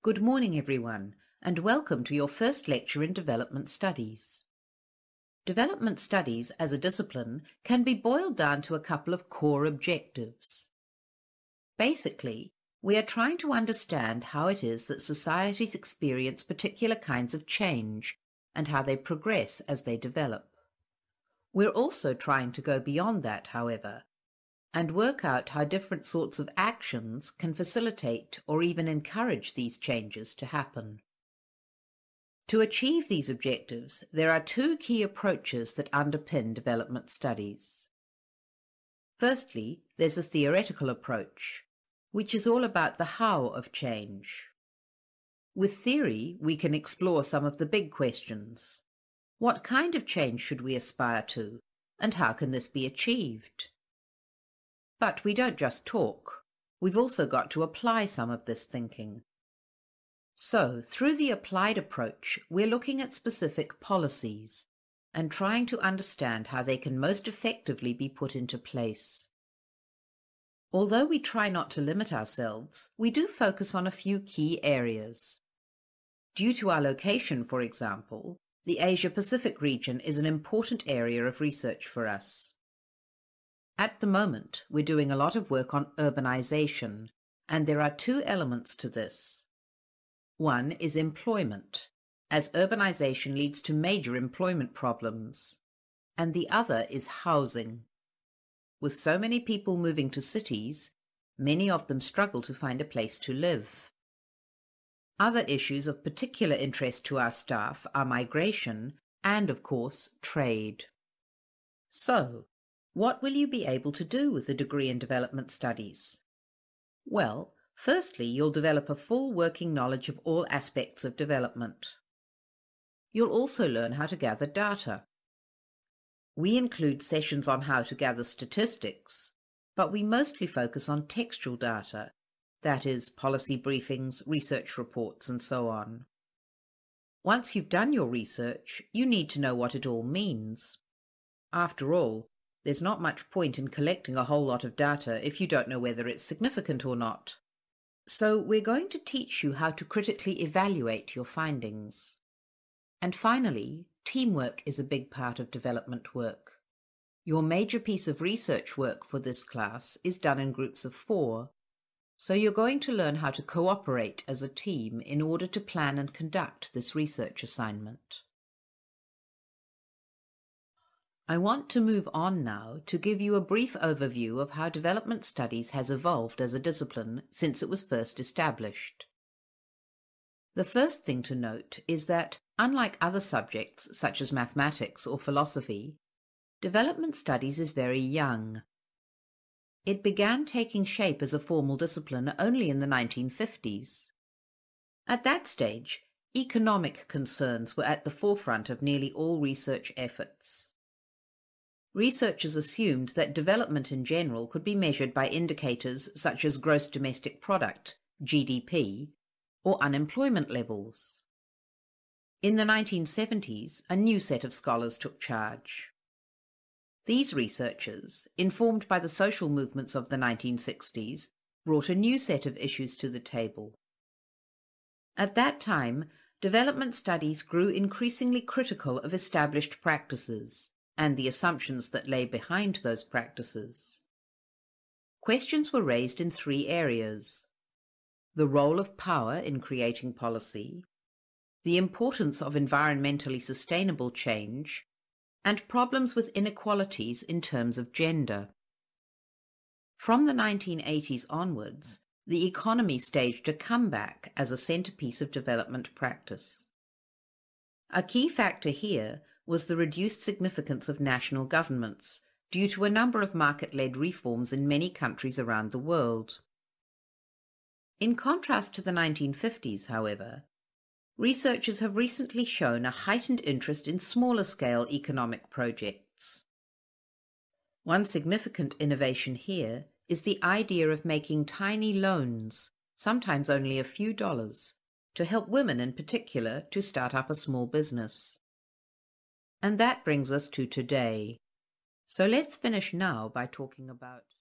Good morning, everyone, and welcome to your first lecture in Development Studies. Development Studies as a discipline can be boiled down to a couple of core objectives. Basically, we are trying to understand how it is that societies experience particular kinds of change and how they progress as they develop. We're also trying to go beyond that, however, and work out how different sorts of actions can facilitate or even encourage these changes to happen. To achieve these objectives, there are two key approaches that underpin development studies. Firstly, there's a theoretical approach, which is all about the how of change. With theory, we can explore some of the big questions. What kind of change should we aspire to, and how can this be achieved? But we don't just talk. We've also got to apply some of this thinking. So, through the applied approach, we're looking at specific policies and trying to understand how they can most effectively be put into place. Although we try not to limit ourselves, we do focus on a few key areas. Due to our location, for example, the Asia-Pacific region is an important area of research for us. At the moment, we're doing a lot of work on urbanization, and there are two elements to this. One is employment, as urbanization leads to major employment problems, and the other is housing. With so many people moving to cities, many of them struggle to find a place to live. Other issues of particular interest to our staff are migration and, of course, trade. So, what will you be able to do with a degree in development studies? Well, firstly, you'll develop a full working knowledge of all aspects of development. You'll also learn how to gather data. We include sessions on how to gather statistics, but we mostly focus on textual data, that is, policy briefings, research reports, and so on. Once you've done your research, you need to know what it all means. After all, there's not much point in collecting a whole lot of data if you don't know whether it's significant or not. So we're going to teach you how to critically evaluate your findings. And finally, teamwork is a big part of development work. Your major piece of research work for this class is done in groups of 4, so you're going to learn how to cooperate as a team in order to plan and conduct this research assignment. I want to move on now to give you a brief overview of how development studies has evolved as a discipline since it was first established. The first thing to note is that, unlike other subjects such as mathematics or philosophy, development studies is very young. It began taking shape as a formal discipline only in the 1950s. At that stage, economic concerns were at the forefront of nearly all research efforts. Researchers assumed that development in general could be measured by indicators such as gross domestic product, GDP, or unemployment levels. In the 1970s, a new set of scholars took charge. These researchers, informed by the social movements of the 1960s, brought a new set of issues to the table. At that time, development studies grew increasingly critical of established practices and the assumptions that lay behind those practices. Questions were raised in 3 areas: the role of power in creating policy, the importance of environmentally sustainable change, and problems with inequalities in terms of gender. From the 1980s onwards, the economy staged a comeback as a centerpiece of development practice. A key factor here was the reduced significance of national governments due to a number of market-led reforms in many countries around the world. In contrast to the 1950s, however, researchers have recently shown a heightened interest in smaller-scale economic projects. One significant innovation here is the idea of making tiny loans, sometimes only a few dollars, to help women in particular to start up a small business. And that brings us to today. So let's finish now by talking about